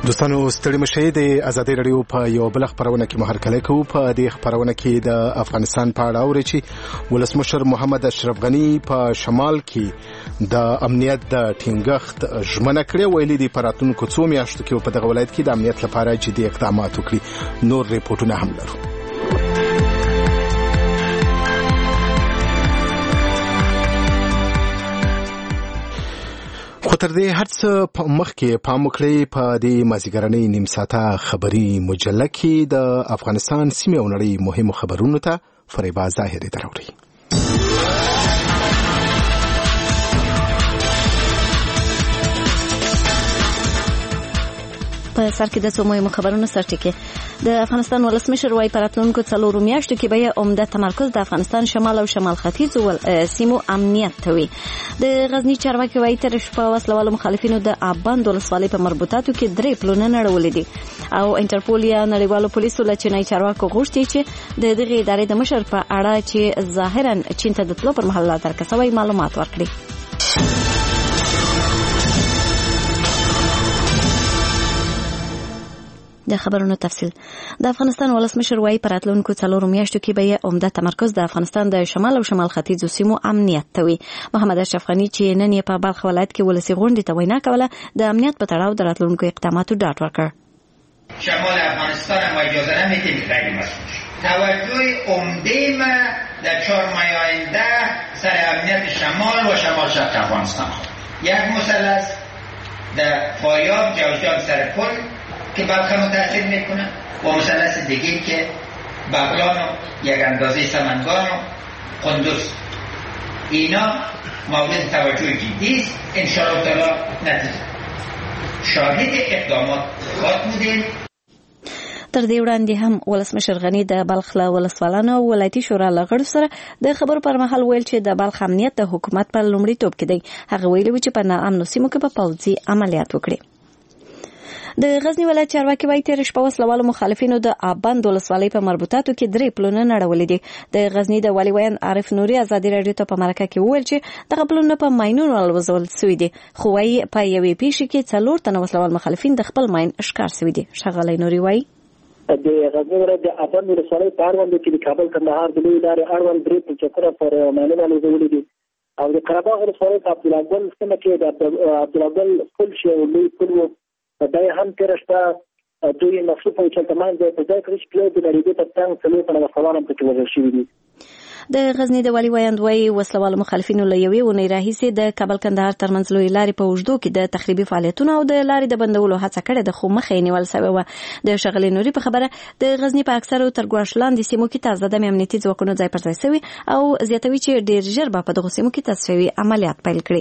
دوستانو ستړي مشئ د ازادي رادیو په یو بل خبرونه کې مهرکله کوو. په دې خبرونه کې د افغانستان په اړه اوري چې ولسمشر محمد اشرف غنی په شمال کې د امنیت د ټینګښت ژمنه کړې ویلي دی. په راتلونکو څو میاشتو کې په دغه ولایت کې د امنیت لپاره جدي اقدامات وکړي. نور ریپورتونه هم لرو. خو تر دې هر څه مخکې پام وکړئ په دې مازیګرنۍ نیم ساعته خبري مجله کې د افغانستان سیمې او نړۍ مهمو خبرونو ته فریبا ظاهري دراوړي. په سر کې د څو مهمو خبرونو سرټکی. د افغانستان ولسمشر وايي په راتلونکو 4 میاشتو کې به عمده تمرکز د افغانستان شمال او شمال ختیځ سیمو امنیت کوي. د غزنی چارواکي وايي تر شپه وسلوالو مخالفینو د آبند ولسوالۍ په مربوطاتو کې 3 پلونه نړولې دي او انټرپول یا نړیوالو پولیسو له چینای چارواکو غوښتي چې د دغه ادارې د مشر په اړه چې ظاهرا چین ته د تلو پر مهال لا درکسوي معلومات ورکړي. د خبرونو تفصیل. د افغانستان ولسمشر وايي په راتلونکو 4 میاشتو کې به عمده تمرکز د افغانستان د شمال او شمال ختیځ سیمو امنیت کوي. محمد اشرف غنی چې نن یې په بلخ ولایت کې ولسی غونډې ته وینا کوله د امنیت په تړاو د راتلونکو اقداماتو ډاډ ورکړ. شمال افغانستان ما اجازه نمیدیم غیر مسئول توجه عمده ما در 4 ماه آینده سر امنیت شمال و شمال شرق افغانستان. یک مثلث در فاریاب جوزجان سرپل که بلخم تأثیر میکنه و مثلث دیگه که بغلان و یک اندازه سمنگان و قندوز. اینا مورد توجه جدی است. انشاءالله تعالی نتیجه شاهد اقدامات خود بودیم. تر دې وړاندې هم ولسمشر غنی د بلخ له ولسوالانو او ولایتي شورا له غړو سره د خبرو پر مهال ویل چې د بلخ امنیت د حکومت په لومړیتوب کې دی. هغه ویلي و چې په ناامنو سیمو کې په پوځي عملیات وکړي. د غزنی ولایت چارواکي وايي تر شپه وسلوالو مخالفینو د آبند ولسوالۍ په مربوطاتو کې 3 پلونه نړولې دي. د غزنی د والي ویان عارف نوري ازادي رادیو ته په مرکه کې وویل چې دغه پلونه په ماینونو الوزول شوي دي. خو وايي په یوې پیښې کې 4 تنه وسلوال مخالفین د خپل ماین ښکار شوي دي. شغالي نوري وايي د غزنی ولایت د آبند ولسوالۍ په اړوند کې د کابل کندهار د لوی لارې اړوند 3 پلچکونه پر ماینونو الوزول دي او د قرهباغ ولسوالۍ په عبدالله ګل سیمه کې د عبدالله ګل پل شو لوی پل دا هم ترشته دوی مخصوص او چلتمان د ځای کړي چې د لري په تنګ څلور په نوښتوالم کې وژل شوی دي. د غزنی د والي ویاند وايي وسلوال مخالفینو له یوې ونې راهیسې د کابل کندهار ترمنځ لوی لارې په اوږدو کې د تخریبي فعالیتونو او د لارې د بندولو هڅه کړې ده خو مخه یې نیول شوې وه. د شغلې نوري په خبره د غزنی په اکثرو تر ګواښ لاندې سیمو کې تازه د امنیتي ځواکونو ځای پر ځای شوي او زیاتوي چې ډېر ژر به په دغو سیمو کې تصفیوي عملیات پیل کړي.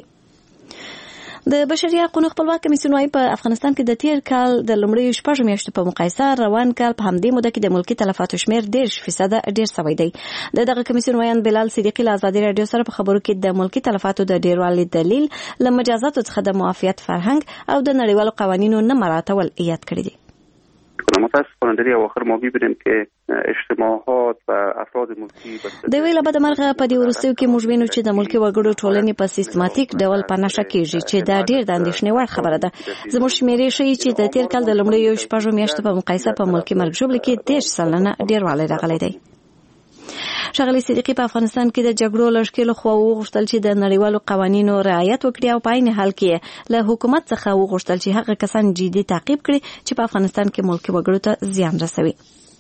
د بشري حقوقو خپلواک کمیسیون وايي په افغانستان کې د تیر کال د لومړیو 6 میاشتو په مقایسه روان کال په همدې موده کې د ملکي تلفاتو شمیر 10% ډیر شوی دی. دغه کمیسیون ویان بلال صدیقی له ازادي رادیو سره په خبرو کې د ملکي تلفاتو د ډیروالي دلیل له مجازاتو څخه د معافیت فرهنګ او د نړیوالو قوانینو نه مراعاتول یاد کړی دي. متاسفانه در اواخر ما می‌بینیم که اجتماعات و افراد ملکی د ویله بد مرغه په دې ورستیو کې موږ وینو چې د ملکی وګړو ټولنې په سیستماتیک ډول په نشه کېږي چې دا ډیر د اندېښنې وړ خبره ده. زموږ شمیرې ښیي چې د تیر کال د لومړیو 6 میاشتو په مقایسه په ملکی مرګ ژوبل کې 10% ډیروالی راغلی دی. شغلی صدیقی په افغانستان کې د جګړو لړشکې له خوا وغوښتل چې د نړیوالو قوانینو رعایت وکړي او په عین حال کې له حکومت څخه وغوښتل چې هغه کسان جدي تعقیب کړي چې په افغانستان کې ملکی وګړو ته زیان رسوي.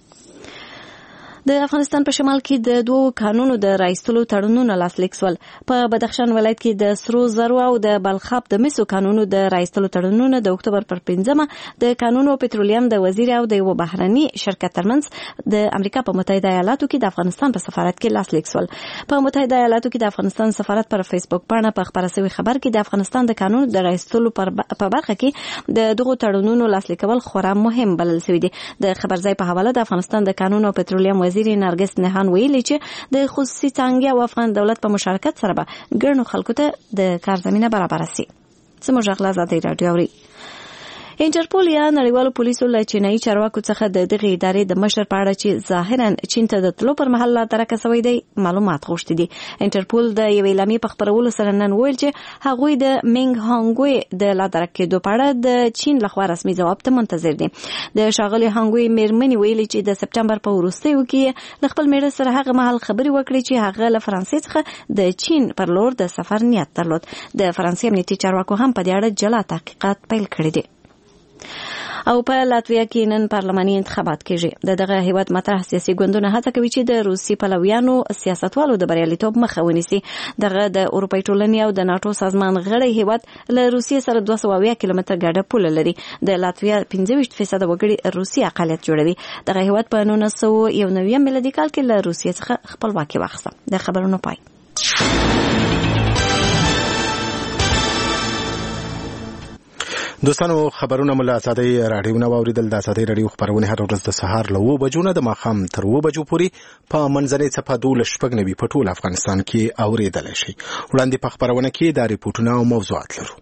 د افغانستان په شمال کې د 2 قانونو د رایستلو تړونونه لاسلیک شول. په بدخشان ولایت کې د سرو زرو او د بلخاب د مسو قانونو د رایستلو تړونونه د اکتوبر پر 5مه د قانون او پټرولیم د وزیر او د یو بهرني شرکت ترمنځ د امریکا په متحده ایالاتو کې د افغانستان په سفارت کې لاسلیک شول. په متحده ایالاتو کې د افغانستان سفارت پر فیسبوک باندې په خبره شوی خبر کې د افغانستان د قانون د رایستلو په برخه کې د دغه تړونونو لاسلیکول خورا مهم بلل شوی دی. د خبر ځای په حواله د افغانستان د قانون او پټرولیم وزیر نرګس نهان ویلي چې د خصوصي څانګې او افغان دولت په مشارکت سره به ګڼو خلکو ته د کار زمينه برابر شي. زموږ غلا زده رادیو اوري. انټرپول یا نړیوالو پولیسو له چینایي چارواکو څخه د دغه ادارې د مشر په اړه چې ظاهرا چین ته د تلو پر مهال لا درکه سوی دی معلومات غوښتي دي. انټرپول د یوې اعلامیې په خپرولو سره نن ویل چې هغوی د مینګ هانګوی د لا درکه کېدو په اړه د چین لخوا رسمي ځواب ته منتظر دي. د ښاغلي هانګوی میرمنې ویلي چې د سپټمبر په وروستیو کې د خپل میړه سره هغه مهال خبرې وکړي چې هغه له فرانسې څخه د چین پر لور د سفر نیت درلود. د فرانسې امنیتي چارواکو هم په دې اړه جلا تحقیقات پیل کړي دي. او په لاتویا کې نن پارلماني انتخابات کېږي. دغه هیواد مطرح سیاسي ګوندونه هڅه کوي چې د روسي پلویانو سیاستوالو د بریالیتوب مخه ونیسي. دغه د اروپای ټولنې او د ناتو سازمان غړی هیواد له روسیې سره 270 کیلومتره ګډه پوله لري. د لاتویا 25% وګړي روسي اقلیت جوړوي. دغه هیواد په 1991 میلادي کال کې له روسیې څخه خپلواکي واخیسته. د خبرونو پای. دوستانو خبرونه مله ازادي رادیو نو اوریدل. د ازادي رادیو خبرونه هر ورځ د سهار له 9 بجو نه د ماښام تر 2 بجو پورې په منځنۍ صفه 12 په ټول افغانستان کې اوریدل شي. وړاندې په خبرونه کې د ریپورتونو او موضوعات لرو.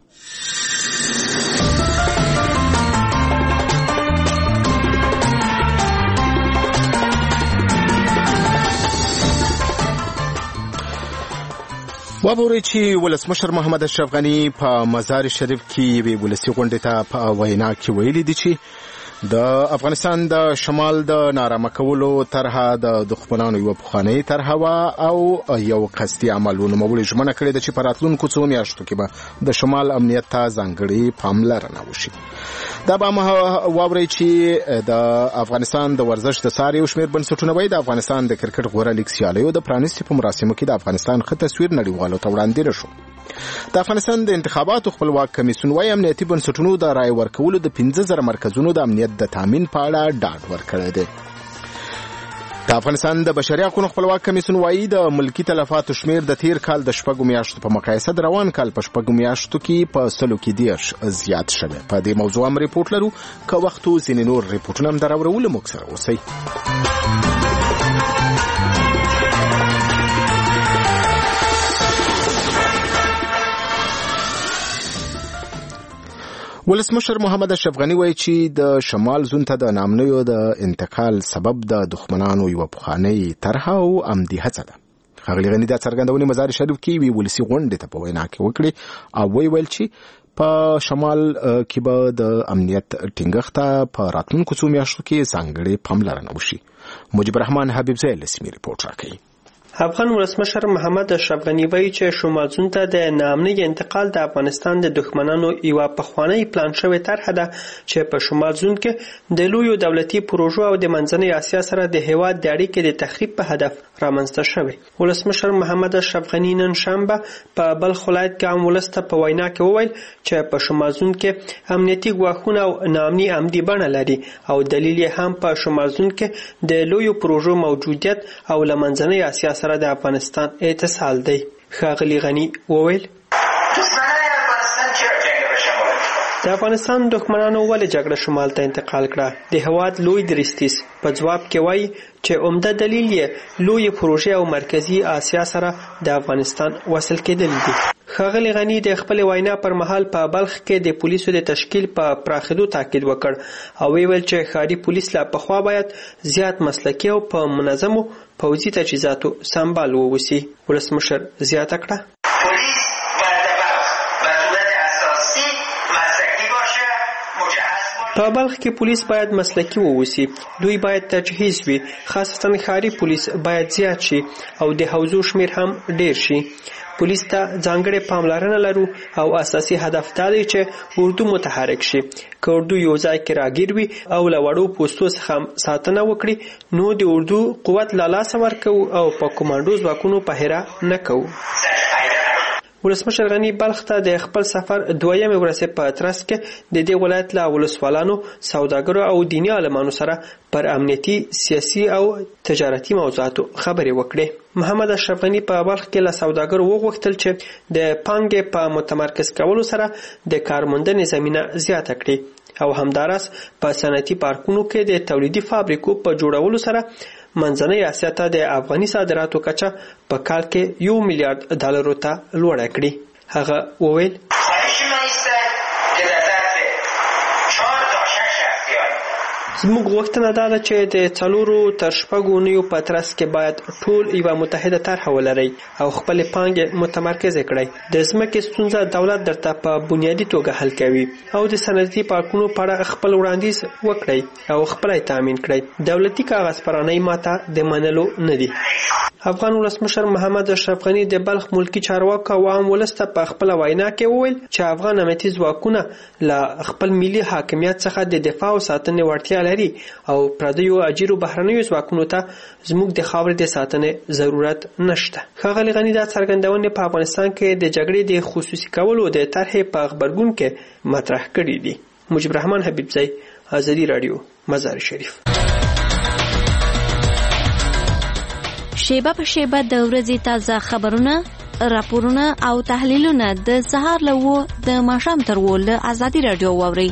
وابوري چې ولسمشر محمد اشرف غنی په مزار شریف کې وی ولسی غونډه ته په وینا کې ویلي دي چې د افغانستان د شمال د نارامه کولو طرحه د دښمنانو یو پخوانی طرحه وا او یو قصدي عملونه مولې ژمنه کړې ده چې په راتلونکو څو میاشتو کې به د شمال امنیت ته ځانګړي پاملرنه وشي. دا به واوري چې د افغانستان د ورزش د ساري او شمیر بنسټونه وای د افغانستان د کرکټ غوړه لیګ سیالیو د پرانیستي په مراسمو کې د افغانستان ښه تصویر نړیوالو ته وړاندې شو. د افغانستان د انتخاباتو خپلواک کمیسیون وايي امنیتي بنسټونو د رای ورکولو د 15000 مرکزونو د امنیت د تامین په اړه ډاډ ورکړی دی. د افغانستان د بشري حقوقو خپلواک کمیسیون وايي د ملکی تلفاتو شمیر د تیر کال د 6 میاشتو په مقایسه د روان کال په 6 میاشتو کې په 100 کې زیات شوی. په دې موضوع هم ریپورت لرو. که وختو ځینې نور ریپورتونه هم دراوړو موږ سره اوسئ. ولسمشر محمد اشرف غنی وایي چې د شمال زون ته د نامنیو د انتقال سبب د دښمنانو یو پخوانی طرحه او عمدي هڅه ده. ښاغلي غنی دا څرګندونه مزار شریف کې وی ولسی غونډه ته په وینا کې وکړي او ویل چې په شمال کې به د امنیت ټینګښت په راتلونکو څو میاشتو کې ځانګړي پاملرنه وشي. مجيب الرحمن حبیب زیل لسمی ریپورت راکړي. افغان ولسمشر محمد اشرف غنی وایي چې شمال زون ته د نامني انتقال د افغانستان د دښمنانو یو پخوانی پلان شوی طرحه ده چې په شمال زون کې د لویو دولتي پروژو او د منځنۍ اسیا سره د هیواد د اړیکې د تخریب په هدف رامنځته شوی. ولسمشر محمد اشرف غنی نن شنبه په بلخ ولایت کې عام ولس ته په وینا کې وویل چې په شمال زون کې امنیتي ګواښونه او نامني عمدي بڼه لري او دلیل یې هم په شمال زون کې د لویو پروژو موجودیت او له منځنۍ اسیا سره د افغانستان اتصال دی. ښاغلي غنی وویل د افغانستان دښمنانو ولې جګړه شمال ته انتقال کړه؟ د هواد لوی درستیز په جواب کې وایي چې عمده دلیل یې لوی پروژې او مرکزی آسیا سره د افغانستان وصل کېدل دي. ښاغلي غنی د خپل وینا پر مهال په بلخ کې د پولیسو د تشکیل په پراخېدو تاکید وکړ او ویل چې ښاري پولیس لا پخوا باید زیات مسلکي او په منظمو پوځي تجهیزاتو سمبال ووسی. ولسمشر زیاته کړه په بلخ کې پولیس باید مسلکي ووسی. دوی باید تجهیز وي، خاصتا ښاري پولیس باید زیات شي او د حوزو شمیر هم ډیر شي. پولیس ته ځانګړې پاملرنه لرو او اساسي هدف دا دی چې اردو متحرک شي. که اردو یو ځای کې راګیر وي او له وړو پوستو څخه ساتنه وکړي نو د اردو قوت له لاسه ورکوو او په کمانډو ځواکونو په هیره نه کوو. ولسمشر غنی بلخ ته د خپل سفر دویمه ورځ په ترڅ کې د دې ولایت له ولسوالانو، سوداګرو او دیني عالمانو سره پر امنیتي، سیاسي او تجارتي موضوعاتو خبرې وکړې. محمد اشرف غنی په بلخ کې له سوداګرو وغوښتل چې د پانګې په متمرکز کولو سره د کارموندنې زمینه زیاته کړي او همداراز په صنعتي پارکونو کې د تولیدي فابریکو په جوړولو سره منځنۍ اسیا ته د افغاني صادراتو کچه په کال کې $1 میلیارډ ته لوړه کړي. هغه وویل زموږ غوښتنه دا ده چې د 4 تر 6 اونیو په ترڅ کې باید ټول یوه متحده طرحه ولرئ او خپلې پانګې متمرکزې کړئ. د ځمکې ستونزه دولت درته په بنیادي توګه حل کوي او د صنعتي پارکونو په اړه خپل وړاندیز وکړئ او خپل یې تامین کړئ. دولتي کاغذ پرانۍ ماته د منلو نه دي. افغان ولسمشر محمد اشرف غني د بلخ ملکی چارواکو او عام ولس ته په خپل وینا کې وویل چې افغان امنیتي ځواکونه له خپل ملي حاکمیت څخه د دفاع او ساتنې وړتیا لري او پردیو اجیرو بهرنیو ځواکونو ته زموږ د خاورې د ساتنې ضرورت نشته. ښاغلي غني دا څرګندونې په افغانستان کې د جګړې د خصوصي کولو د طرحې په خبرګون کې مطرح کړي دي. مجيب الرحمن حبیبزی، آزادی رادیو، مزار شریف. شیبه په شیبه د ورځې تازه خبرونه، راپورونه او تحلیلونه د سهار له 9 د ماښام تر 10 له آزادی رادیو واورئ.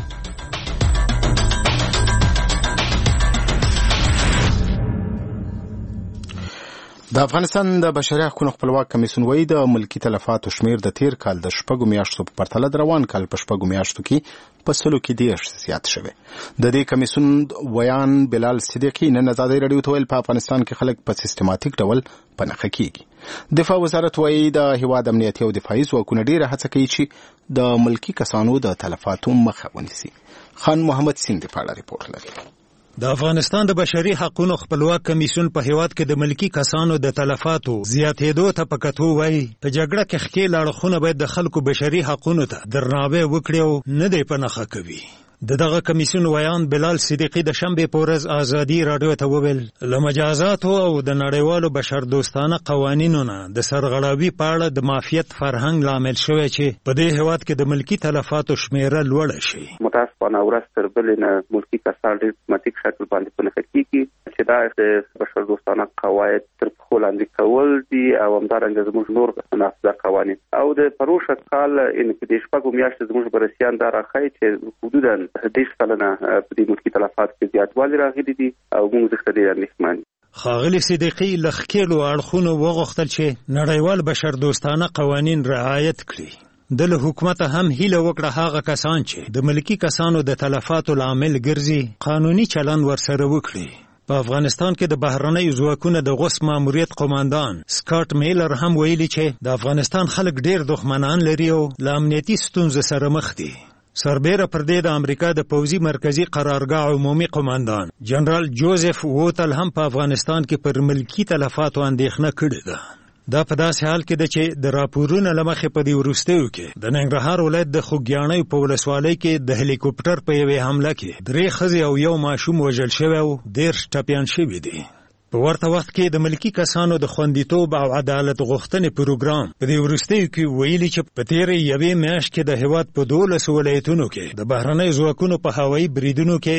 د افغانستان د بشري حقوقو خپلواک کمیسیون وایي د ملکی تلفاتو شمیر د تیر کال د 6 میاشتو په پرتله د روان کال په 6 میاشتو کې په 100 کې ډېر زیات شوی. د دې کمیسیون ویان بلال صدیقی نن آزادی رادیو ته ویل په افغانستان کې خلک په سیستماتیک ډول پنهخه کیږي. دفاع وزارت وایي د هیواد امنیتي او دفاعي ځواکونه ډېره هڅه کوي چې د ملکی کسانو د تلفاتو مخه ونیسي. خان محمد سین د پاړه ریپورت لري. د افغانستان د بشري حقوقو خپلواک کمیسیون په هیواد کې د ملکی کسانو د تلفاتو زیاتېدو ته په کتو وایي په جګړه کې ښکېل اړخونه باید د خلکو بشري حقوقو ته درناوی وکړي او نه دی پنهخه کوي. دغه کمیسیون ویان بلال صدیقی د شنبه په ورځ آزادی رادیو ته وویل له مجازاتو او د نړیوالو بشردوستانه قوانینو نه د سرغړاوي په اړه د مافیت فرهنګ لامل شوی چې په دې هیواد کې د ملکی تلفاتو شمیره لوړه شي. متاسفانه ورځ تر بلې نه ملکی کسان ډېر سیستماتیک شکل باندې پنهخه کیږي چې دا د بشردوستانه قواعد تر پښو لاندې کول دي او همدارنګه زموږ نور نافذه قوانین او د پروسه کال ان کې د شپږو میاشتو زموږ برسیان دا راخی چې حدوداً 10 سلنه په دې ملکی تلفات کې زیاتوالی راغلي دي او موږ ځکه ډېر اندېښمن. ښاغلي صدیقي له ښکېلو اړخونو وغوښتل چې نړیوال بشردوستانه قوانین رعایت کړي. د له حکومت هم هیله وکړه هغه کسان چې د ملکی کسانو د تلفاتو لامل ګرځي قانوني چلند ورسره وکړي. په افغانستان کې د بهرنیو ځواکونو د غوث ماموریت قوماندان سکاټ میلر هم ویلي چې د افغانستان خلک ډېر دښمنان لري او له امنیتي ستونزو سره مخ دي. سربیره پر دې د امریکا د پوځي مرکزی قرارګاه عمومي قوماندان جنرال جوزف ووتل هم په افغانستان کې پر ملکی تلفاتو اندېښنه کړې ده. دا په داسې حال کې ده چې د راپورونو له مخې په دې وروستیو کې د ننګرهار ولایت د خوږیاڼۍ په ولسوالۍ کې د هلیکوپټر په یوې حمله کې 3 ښځې او 1 ماشوم وژل شوی او 10 ټپیان شوي دي. په ورته وخت کې د ملکی کسانو د خوندیتوب او عدالت غوښتنې پروګرام په دې وروستیو کې ویلي چې په تیرې یوې میاشت کې د هیواد په 12 ولایتونو کې د بهرنیو ځواکونو په هوایي بریدونو کې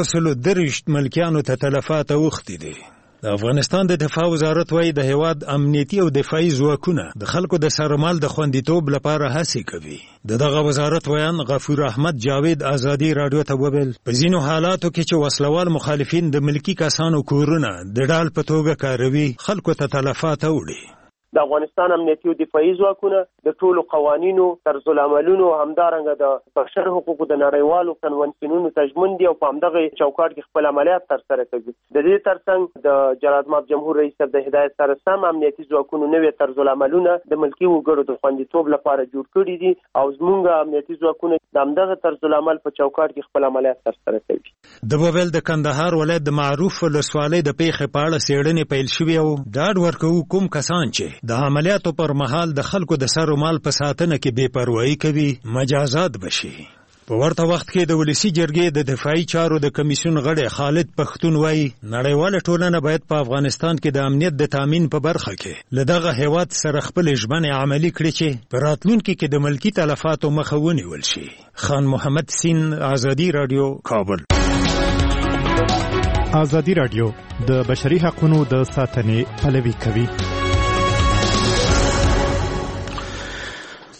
130 ملکیانو ته تلفات اوښتي دي. د افغانستان د دفاع وزارت وايي د هیواد امنیتي او دفاعي ځواکونه د خلکو د سرمال د خوندیتوب لپاره هڅې کوي. دغه وزارت ویان غفور احمد جاوید آزادی رادیو ته وویل په ځینو حالاتو کې چې وسلوال مخالفین د ملکی کسانو کورونه د ډال په توګه کاروي خلکو ته تلفات وړي. د افغانستان امنیتي او دفاعي ځواکونه د ټولو قوانینو طرزالعملونو همدارنګه د بشر حقوقو د نړیوالو کنونسیونونو تضمین دي او په همدغه چوکاټ کې خپل عملیات ترسره کوي. د دې ترڅنګ د جلالآباد جمهور رئیس صاحب د هدایت سره سم امنیتي ځواکونو نوې طرزالعملونه د ملکي وګړو د خوندیتوب لپاره جوړ کړي دي او زموږ امنیتي ځواکونه د همدغه طرزالعمل په چوکاټ کې خپل عملیات ترسره کوي. د وویل د کندهار ولایت د معروف ولسوالۍ د پیښې په اړه څېړنې پیل شوې او ډاډ ورکوي کوم کسان چې د عملیاتو پر مهال د خلکو د سر او مال په ساتنه کې بے پروايي کوي مجازات بشي. په ورته وخت کې د ولسی جرګې د دفاعي چارو د کمیسیون غړی خالد پښتون وایي نړیواله ټولنه باید په افغانستان کې د امنیت د تامین په برخه کې له دغه هیواد سره خپل ژمنې عملي کړي چې په راتلونکي کې د ملکی تلفاتو مخه ونیول شي. خان محمد سین، آزادی رادیو، کابل. آزادی رادیو د بشري حقوقو د ساتنې پلوي کوي.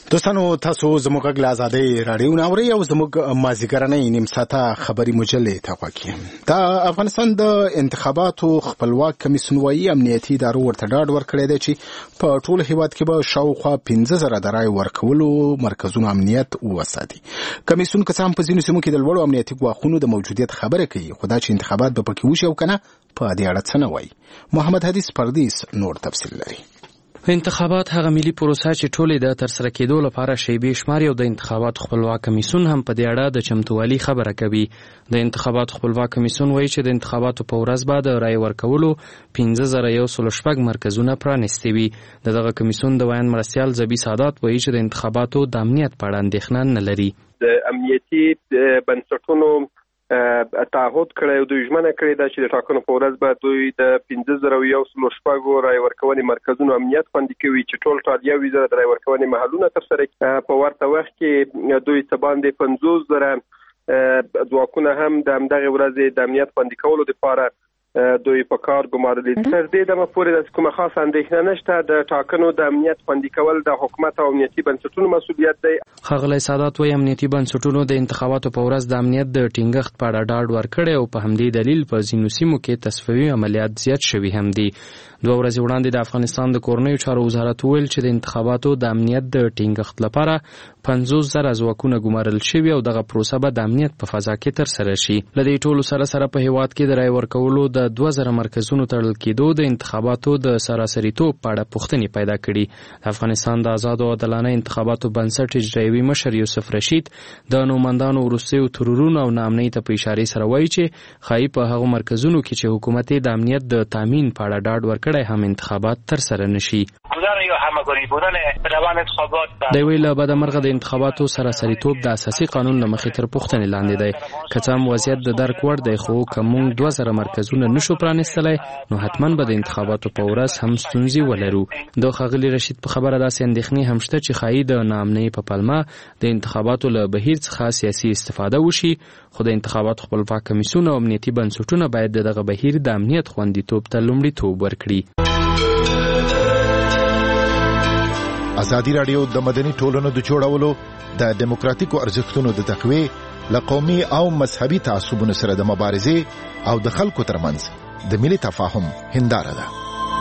دوستانو تاسو زموږ غږ له آزادۍ راډیو ناوري او زموږ مازیګرنۍ نیم ساعته خبري مجلې تاقواکي دا افغانستان د انتخاباتو خپلواک کمیسیون وايي امنیتي ادارو ورته ډاډ ورکړی دی چې په ټول هیواد کې به شاوخوا 15,000 د رای ورکولو مرکزونو امنیت وساتي. کمیسیون که څه هم په ځینو سیمو کې د لوړو امنیتي ګواښونو د موجودیت خبره کوي، خو دا چې انتخابات به پکې وشي او کنه په دې اړه څه نه وایي. محمد حدیث پردیس نور تفصیل لري. انتخابات هغه ملي پروسه چې ټولې د ترسره کېدو لپاره شیبې شماري او د انتخابات خپلواک کمیسیون هم په دې اړه د چمتووالي خبره کوي. د انتخابات خپلواک کمیسیون وایي چې د انتخاباتو په ورځ به د رای ورکولو 15,106 مرکزونه پرانیستي وي. دغه کمیسیون د ویان مرستیال زبی سادات وایي چې د انتخاباتو د امنیت په اړه اندېښنه نه لري. د امنیتي بنسټونو تعهد کړی او دوی ژمنه کړې ده چې د ټاکنو په ورځ به دوی د 15,106 رای ورکونې مرکزونو امنیت خوندي کوي چې ټول 1,000 د رای ورکونې محلونه ترسره کوي. په ورته وخت کې دوی څه باندې 50,000 ځواکونه هم د همدغه ورځې د امنیت خوندي کولو لپاره دوی په کار ګمارلي. تر دې دمه پورې د کومه خاصه اندېښنه نشته. د ټاکنو د امنیت خوندي کول د حکومت او امنیتي بنسټونو مسؤلیت دی. ښاغلی سادات وايي امنیتي بنسټونو د انتخاباتو په ورځ د امنیت د ټینګښت په اړه ډاډ ورکړی او په همدې دلیل په ځینو سیمو کې تصفیوي عملیات زیات شوي هم دي. 2 ورځې وړاندې د افغانستان د کورنیو چارو وزارت ویل چې د انتخاباتو د امنیت د ټینګښت لپاره 50,000 ځواکونه ګمارل شوي او دغه پروسه به د امنیت په فضا کې ترسره شي. له دې ټولو سره په هیواد کې د رای ورکولو د 2,000 مرکزونو تړل کېدو د انتخاباتو د سراسریتوب په اړه پوښتنې پیدا کړي. د افغانستان د آزاد او عادلانه انتخاباتو بنسټ اجرایوي مشر یوسف رشید د نومندانو وروستیو ترورونو او ناامنۍ ته په اشارې سره وایي چې ښایي په هغو مرکزونو کې چې حکومت د امنیت د تامین په اړه ډاډ ورکړی هم انتخابات ترسره نشي. د ویل بعد مرغه د انتخاباتو سراسریتوب د اساسي قانون له مخې تر پوښتنې لاندې دی. که څه هم وضعیت د درک وړ دی، خو که موږ 2,000 مرکزونه نشو پرانیستلی نو حتما به د انتخاباتو په ورځ هم ستونزې ولرو. د ښاغلي رشید په خبره داسې اندېښنې هم شته چې ښایي د ناامنۍ په پلمه د انتخاباتو له بهیر څخه سیاسي استفاده وشي، خو د انتخاباتو خپلواک کمیسیون او امنیتي بنسټونه باید دغه بهیر د امنیت خوندیتوب ته لومړیتوب ورکړي. ازادي راډیو د مدني ټولنو د جوړولو د دیموکراتیکو ارزښتونو د تقویې له قومي او مذهبي تعصبونو سره د مبارزې او د خلکو ترمنځ د ملي تفاهم هنداره ده.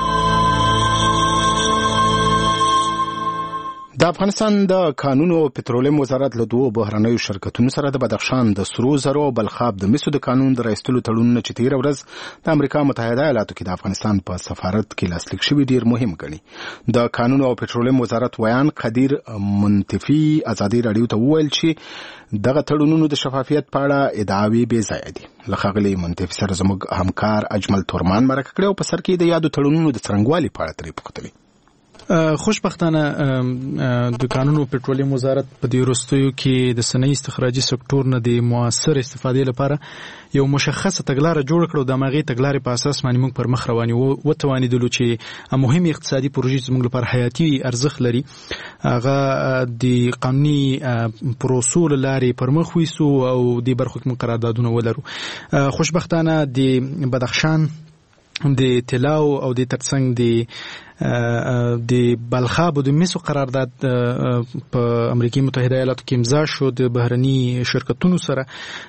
د افغانستان د کانونو او پټرولیم وزارت له 2 بهرنیو شرکتونو سره د بدخشان د سرو زرو او بلخاب د مسو د قانون د رایستلو تړونونه چې تیر ورځ د امریکا متحده ایالاتو کې د افغانستان په سفارت کې لاسلیک شوی ډیر مهم ګڼي. د کانونو او پټرولیم وزارت ویان قدیر منتفی ازادي راډیو ته وویل چې دغه تړونونو د شفافیت په اړه ادعاوې بې ځای دي. لخغلی منتفی سره زموږ همکار اجمل تورمان مرکه کړو او په سر کې د یادو تړونونو د څرنګوالي په اړه ترې پوښتنه. خوشبختانه د قانون او پټرولیم وزارت په دې وروستیو کې د صنایع استخراجي سکتور نه د موثر استفادې لپاره یو مشخصه تګلارې جوړ کړو. د ماغي تګلارې په اساس باندې موږ پر مخ روان یو وتوانیدلو چې مهم اقتصادي پروژې زموږ لپاره حیاتي ارزښت لري هغه د قانوني پروسو لارې پر مخ ویسو او د برخو کې قراردادونه ولرو. خوشبختانه د بدخشان د طلاو او د ترڅنګ د بلخاب او د مسو قرارداد په امریکای متحده ایالاتو کې امضا شو د بهرني شرکتونو سره.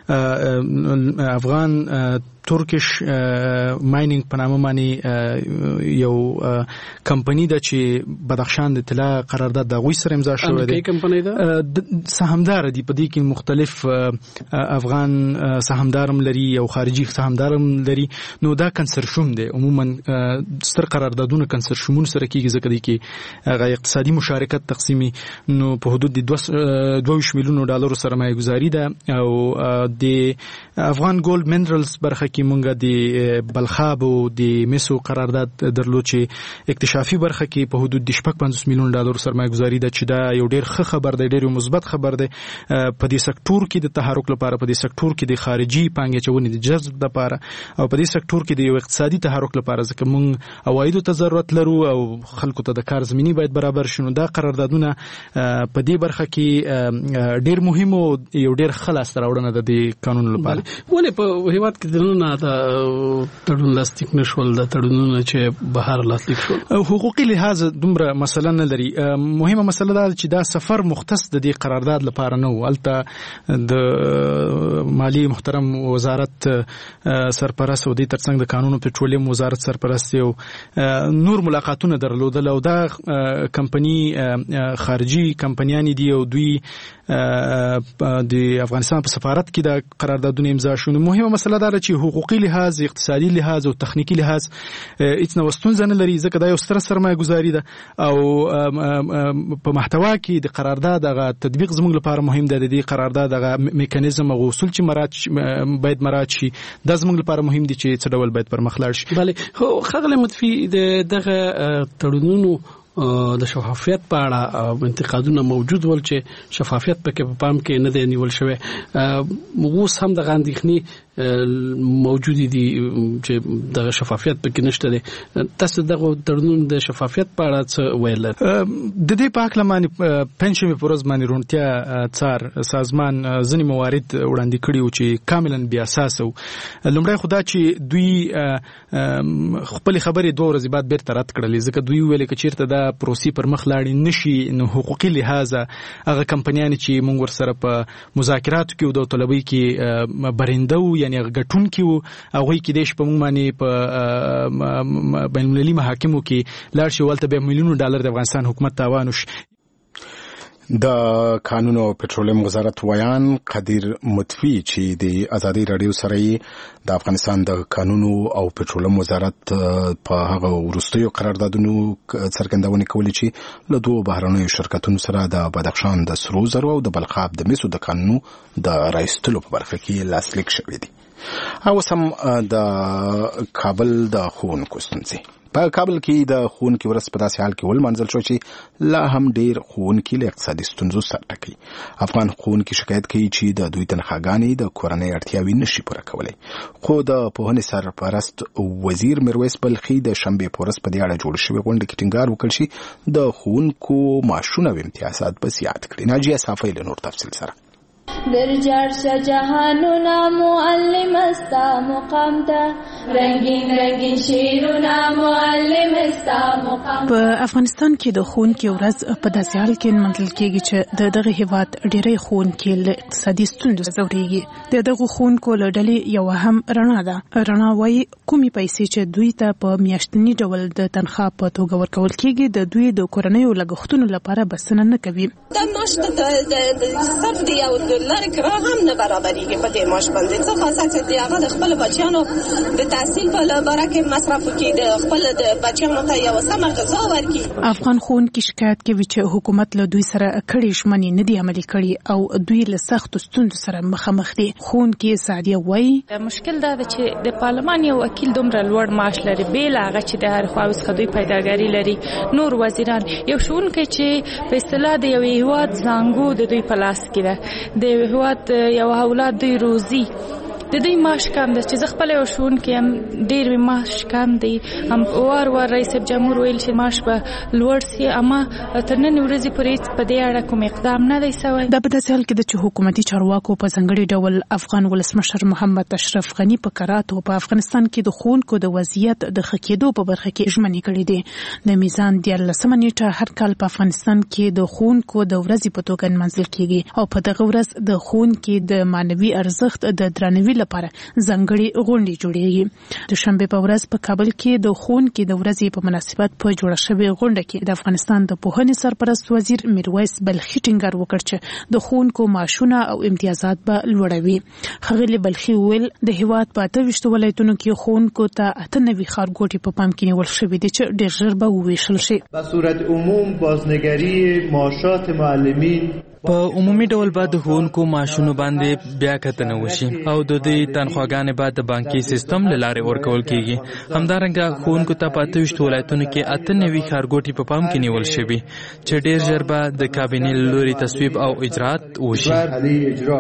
افغان ترکیش ماینینګ په نامه باندې یو کمپنی ده چې بدخشان د طلا قرارداد د غوي سره امضا شوی دی. کمپنی ده سهامدار دي په دې کې مختلف افغان سهامدارم لري او خارجي سهامدارم لري. نو دا کنسرشوم دی، عموما ستر قراردادونه کنسرشومون سره کیږي ځکه دی کې هغه اقتصادي مشارکت تقسیمي نو په حدود د 22 میلیون ډالر سرمایه گذاري ده. او د افغان ګولډ منرالز برخه کې مونږه د بلخاب او د مسو قرارداد درلود چې اکتشافي برخه کې په حدود د 55 میلیون ډالر سرمایه گذاري ده چې دا یو ډیر ښه خبر دی، ډیر مثبت خبر دی په دې سکتور کې د تحرک لپاره، په دې سکتور کې د خارجي پانګې چونې د جذب لپاره او په دې سکتور کې د یو اقتصادي تحرک لپاره، ځکه مونږ عوایدو ته ضرورت لرو او خلکو ته د کار زمینی باید برابر شي. نو دا قراردادونه په دې برخه کې ډیر مهم او یو ډیر خلاص راوړنه د دې قانون لپاره. ولې په هیواد کې دنه د تړون لاسلیک نشول، د تړونونو چې بهر لاسلیک شول؟ حقوقي لحاظ دومره مسله نه لري. مهمه مسله دا چې دا سفر مختص د دې قرارداد لپاره نه و. البته د مالی محترم وزارت سرپرست او د ترڅنګ د قانون او پټرولیم وزارت سرپرست یو نور ملاقاتونه درلودل او دا کمپنی خارجي کمپنیانی دی او دوی د افغانستان په سفارت کې د قراردادونه امضا شونه. مهمه مسله دا چې حقوقي لحاظ، اقتصادي لحاظ او تخنیکی لحاظ هیڅ نو ستونزه نه لري، ځکه دا یو ستر سرمایه گذاري ده او په محتوا کې د قرارداد غا تطبیق زموږ لپاره مهم ده. د دې قرارداد غا میکانیزم او اصول چې باید مراعات شي دا زموږ لپاره مهم دي چې څه ډول باید پرمخلاړ شي. بله خو خغله متفي دغه تړونونو د شفافیت په اړه انتقادونه موجود ول چې شفافیت پکې په پام کې نه دی نیول شوی. اوس هم د غاندېخني موجود دي چې د شفافیت پکې نشته دی. تاسو دغه تړونونو د شفافیت په اړه څه ویل؟ د دې په اړه باندې پنځمه پروز باندې رونتیا څار سازمان ځنی موارد وړاندې کړي او چې کاملا بیا اساس او لومړی خدا چې دوی خپل خبرې 2 ورځې بعد بیرته رد کړلې، ځکه دوی ویل چې چیرته دا پروسې پر مخ لاړې نشي نو حقوقي لحاظ هغه کمپنیان چې موږ ورسره په مذاکراتو کې او د طلبي کې برنده وو یعنی غټون کې وو هغه کې دیش په موږ باندې په بین المللي محاکمو کې لاړ شي ولته به میلیونو ډالر د افغانستان حکومت تاوان وش. د قانون او پټرولیم وزارت ویان قدیر متفی چې د ازادي رادیو سره د افغانستان د قانون او پټرولیم وزارت په هغه ورستیو قراردادونو څرګندونه کوي چې له 2 بهرنیو شرکتونو سره د بدخشان د سرو زرو او د بلخاب د مسو د قانون د رایستلو په برخه کې لاسلیک شوی دی. او سم د کابل د ښوونکو ستونزې په کابل کې د ښوونکو ورځ په داسې حال کې ولمنځل شو چې لا هم ډیر ښوونکي له اقتصادي ستونزو سره ټکي. افغان ښوونکي شکایت کوي چې د دوی تنخواګانې د کورنۍ اړتیاوې نشي پوره کولای. خو د پوهنې سرپرست وزیر میرویس بلخي د شنبې په ورځ په دې اړه جوړ شوی غونډه کې ټینګار وکړ چې د ښوونکو معاشونه او امتیازات به زیات کړي. ناجیه صافی له نور تفصیل سره. درجار شاه جهانونا معلم استا مقام ده رنگین رنگین شیرونه معلم استا مقام. په افغانستان کې د ښوونکو ورځ په داسې حال کې منځل کېږي چې دغه هیواد ډېری ښوونکي له اقتصادي ستونزو ځوريږي. دغه ښوونکو له ډلې یو هم رڼا ده. رڼا وايي کومې پیسې چې دوی ته په میاشتني ډول د تنخوا په توګه ورکول کېږي د دوی د کورنیو لګښتونو لپاره بسنه نه کوي. د معاش د صرف دی او لاره کرا هم نه برابرېږي په دې معاش باندې. څه خاصه چې دی هغه د خپل بچیانو د تحصیل په لاره کې مصرف کوي، د خپل د بچیانو ته یو سمه غذا ورکړي. افغان ښوونکي شکایت کوي چې حکومت له دوی سره کړي ژمنې نه دي عملي کړي او دوی له سختو ستونزو سره مخامخ دي. ښوونکي سعدیه وایي مشکل دا ده چې د پارلمان یو وکیل دومره لوړ معاش لري، بیل هغه چې د هر خوا څخه دوی پیداګاری لري. نور وزیران یو ښوونکی چې په اصطلاح د یو هیواد زانګو د دوی په لاس کې ده، د هیواد یو اولاد دوی روزي د دوی معاش کم ده چې خپل یو ښوونکی هم ډېر معاش کم دی. هم وار رئیس جمهور ویل چې معاش به لوړ سي، اما تر نن ورځې پورې په دې اړه کوم اقدام نه دی شوی. دا په داسې حال کې چې حکومتي چارواکو په ځانګړي ډول افغان ولسمشر محمد اشرف غني په کراتو په افغانستان کې د ښوونکو د وضعیت د ښه کېدو په برخه کې ژمنې کړې دي. د میزان 14 نیټه هر کال په افغانستان کې د ښوونکو د ورځې په توګه نمانځل کېږي او په دغه ورځ د ښوونکي د مانوي ارزښت د درناوي لپاره ځانګړي غونډې جوړېږي. د شنبې په ورځ په کابل کې د ښوونکي د ورځې په مناسبت په جوړه شوې غونډه کې د افغانستان د پوهنې سرپرست وزیر میرویس بلخي ټینګار وکړ چې د ښوونکو معاشونه او امتیازات به لوړوي. ښاغلي بلخي ویل د هیواد په 28 ولایتونو کې ښوونکو ته 98 ښارګوټي په پام کې نیول شوي دي چې ډېر ژر به وویشل شي. په صورت عموم بازنگری معاشات معلمین په عمومي ډول به د ښوونکو معاشونو باندې بیا کتنه وشي او د دوی تنخواګانې به د بانکي سیستم له لارې ورکول کېږي. همدارنګه ښوونکو ته په 28 ولایتونو کې 98 ښارګوټي په پام کې نیول شوي چې ډېر ژر به د کابینې له لوري تصویب او اجرات وشي.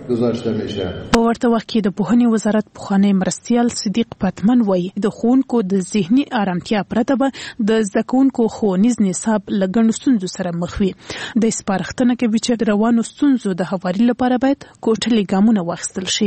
گذاشته میشه. په ورته وخت کې د پوهنې وزارت پخوانی مرستیال صدیق پتمن وایي د ښوونکو د ذهني آرامتیا پرته به د زده کوونکو ښوونیز نصاب له ګڼو ستونزو سره مخ وي. د سپارښتنه کوي چې د روانو ستونزو د هواري لپاره باید کوټلي ګامونه واخیستل شي.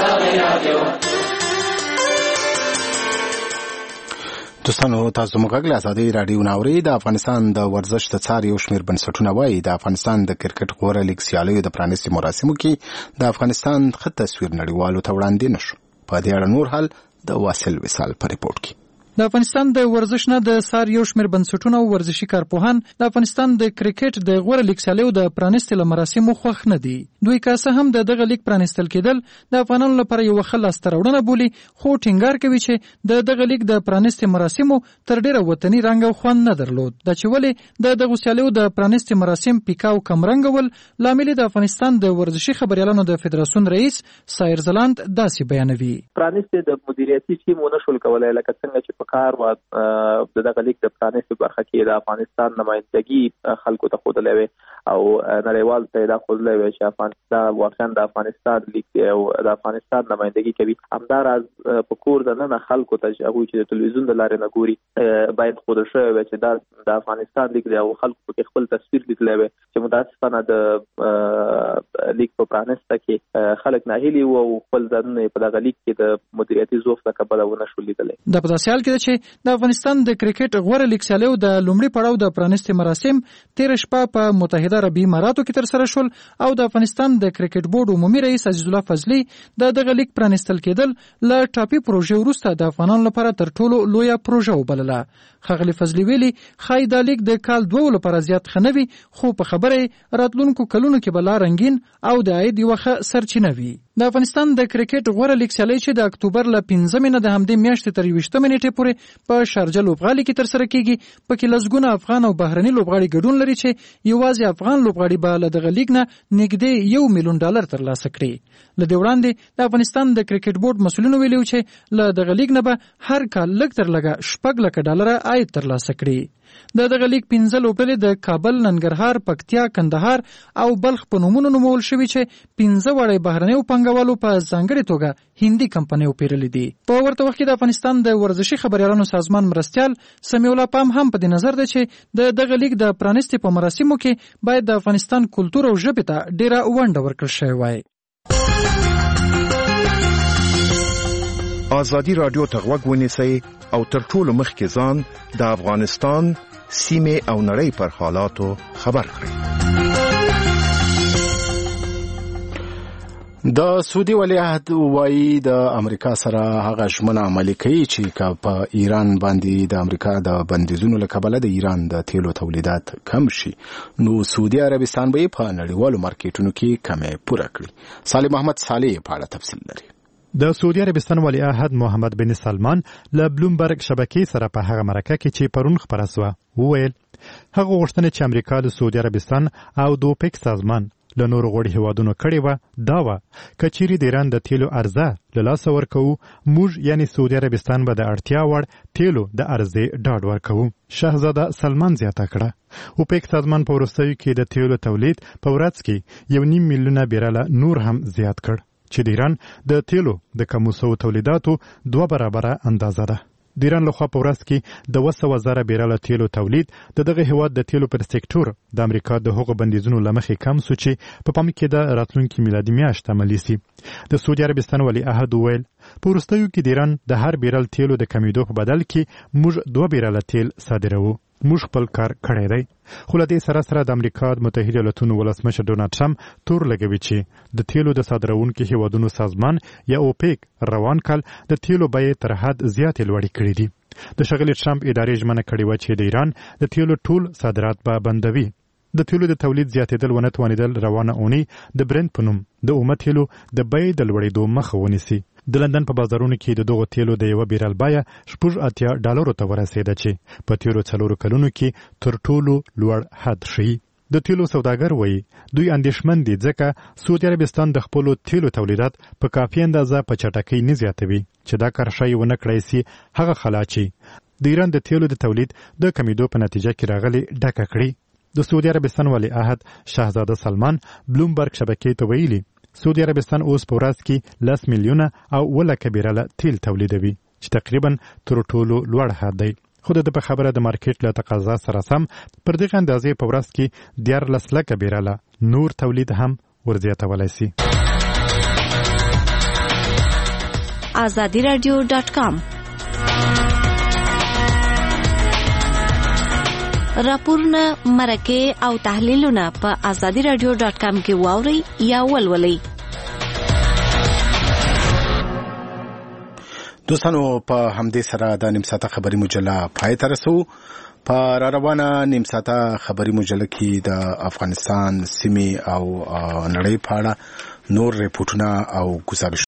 دوستانو تاسو موږ له ازادي رادیو ناوري د افغانستان د ورزش د څار یو شمېر بنسټونه وایي د افغانستان د کرکټ غوره لیګ سیالیو د پرانیستي مراسمو کې د افغانستان ښه تصویر نړیوالو ته وړاندې نشو. په دې اړه نور حال د واصل وصال په ریپورت کې. د افغانستان د ورزش نه د سار یو شمېر بنسټونه او ورزشي کارپوهان د افغانستان د کرکټ د غوره لیګ سیالیو د پرانیستي مراسمو خوښ نه دي. دوی که څه هم د دغه لیګ پرانیستل کېدل د افغانانو لپاره یو ښه لاسته راوړنه بولي، خو ټینګار کوي چې د دغه لیګ د پرانیستي مراسمو تر ډیره وطني رنګ او خوند نه درلود. دا چې ولې د دغه سیالیو د پرانیستي مراسم پیکا او کم رنګ ول، لامل د افغانستان د ورزشي خبريالانو د فدراسیون رئیس سایر زلاند داسې بیانوي. پرانیستي د مدیریتي ټیم ونشول کولای لکه څنګه چې په کار و د دغه لیګ د پرانیستي برخه کې د افغانستان نمائندګي خلکو ته خوده وي او نړیوال ته دا خوده وي چې افغانستان واقعا د افغانستان لیګ او د افغانستان نمائندګي کوي. همداراز په کور د نن خلکو ته هغه چې د تلویزیون د لارې نه ګوري باید خوده شوی وي چې د افغانستان لیګ او خلکو په خپل تصویر لیدلی وي چې متاسفانه د لیګ په پرانیسته کې خلک ناهیلي وو او خپل ځانونه په دغه لیګ کې د مدیریتي ضعف څخه کبله ونشول لیدلی. د په داسې حال کې چې د افغانستان د کرکټ غوره لیګ سیالیو د لومړي پړاو د پرانیستي مراسم تیر شپه په متحده عربي اماراتو کې ترسره شول او د افغانستان د کرکټ بورډ عمومي رئیس عزیز الله فضلي د دغه لیګ پرانیستل کېدل له ټاپي پروژې وروسته د افغانانو لپاره تر ټولو لویه پروژه وبلله. ښاغلي فضلي ویلي ښایي دا لیګ د کال 2 لپاره زیات ښه نه وي، خو په خبره راتلونکو کلونو کې به لا رنګین او د عاید یوه ښه سرچینه وي. د افغانستان د کرکټ غوره لیګ سیالۍ چې د اکتوبر له 15 نه د همدې میاشتې تر 20 نیټې پورې په شارجه لوبغالي کې ترسره کیږي. پکې لسګونه افغان او بهرني لوبغاړي ګډون لري چې یوازې افغان لوبغاړي به له دغه لیګ نه نږدې $1 ملیون ترلاسه کړي. له دې وړاندې د افغانستان د کرکټ بورډ مسؤلینو ویلي چې له دغه لیګ نه به هر کال لږ تر لږه $6 لک عاید ترلاسه کړي. د دغه لیګ 15 لوبډلې د کابل، ننګرهار، پکتیا، کندهار او بلخ په نومونو نومول شوي چې 15 وړي بهرنیو پانګوالو په ځانګړې توګه هندي کمپنیو پیرلې دي. په ورته وخت کې د افغانستان د ورزشي خبريالانو سازمان مرستیال سمیع الله پام هم په دې نظر ده چې د دغه لیګ د پرانیستي په مراسمو کې باید د افغانستان کلتور او ژبې ته ډیره ونډه ورکړل شوې وای. ازادي رادیو ته غوږ ونیسئ او تر ټولو مخکې ځان د افغانستان سیمه او نړۍ پر حالاتو خبر کړئ. د سعودي ولیعهد وایي د امریکا سره هغه ژمنه عملي کوي چې په ایران باندې د امریکا د بندیزونو له کبله د ایران د تیلو تولیدات کم شي، نو سعودي عربستان به په نړیوالو مارکیټونو کې کمې پوره کړي. صالح محمد صالح په اړه تفصیل لري. د سعودي عربستان ولیعهد محمد بن سلمان له بلومبرګ شبکې سره په هغه مرکه کې چې پرون خبره سوه وویل هغه غوښتنه چې امریکا د سعودي عربستان او د اوپک سازمان له نورو غړي هیوادونو کړې وه دا وه که چیرې د ایران د تیلو عرضه له لاسه ورکوو موږ یعنی سعودي عربستان به د اړتیا وړ تیلو د عرضې ډاډ ورکوو. شهزاده سلمان زیاته کړه اوپک سازمان په وروستیو کې د تیلو تولید په ورځ کې 1.5 میلیونه بیرله نور هم زیات کړ چې د ایران د تیلو د کمو سوو تولیداتو 2 برابره اندازه ده. د ایران لخوا په ورځ کې د 200,000 بیرله تیلو تولید د دغه هیواد د تیلو پر سکتور د امریکا د هغو بندیزونو له مخې کم سو چې په پام کې د راتلونکي میلادي میاشت عملي سي. د سعودي عربستان ولیعهد وویل په وروستیو کې د ایران د هر بیرل تیلو د کمیدو په بدل کې موږ 2 بیرله تیل صادروو. موږ خپل کار کړی دی. خو له دې سره سره د امریکا د متحده ایالاتونو ولسمشر ډونالډ ټرمپ تور لګوي چې د تیلو د صادروونکو هیوادونو سازمان یا اوپیک روان کال د تیلو بیې تر حد زیاتې لوړې کړې دي. د ښاغلي ټرمپ ادارې ژمنه کړې وه چې د ایران د تیلو ټول صادرات به بندوي. د تیلو د تولید زیاتېدل ونه توانېدل روانه اونۍ د برنت په نوم د اومه تیلو د بیې د لوړېدو مخه ونیسي. د لندن په بازارونو کې د دغو تیلو د یوه بیرل بیه $80 ته ورسېده چې په تیرو 4 کلونو کې تر ټولو لوړ حد ښیي. د تیلو سوداګر وایي دوی اندېښمن دي ځکه سعودي عربستان د خپلو تیلو تولیدات په کافي اندازه په چټکۍ نه زیاتوي چې دا کار ښایي ونه کړی سي هغه خلا چې د ایران د تیلو د تولید د کمیدو په نتیجه کې راغلي ډکه کړي. د سعودي عربستان ولیعهد شهزاده سلمان بلومبرګ شبکې ته ویلي سعودي عربستان اوس په ورځ کې 10 میلیونه او 1 بیرله تیل تولیدوي چې تقریبا تر ټولو لوړ حد دی. خو د په خبره د مارکیټ له تقاضا سره سم پر دغه اندازې په ورځ کې 14 بیرله نور تولید هم ورزیاتولی سي. azadiradio.com راپورونه مرکه او تحلیلونه په azadiradio.com کې واوري یا ولولئ. دوستانو په همدې سره د نیم ساعته خبري مجله پای ته رسو. په روانه نیم ساعته خبري مجله کې د افغانستان سیمې او نړۍ په اړه نور ریپورتونه او ګزارش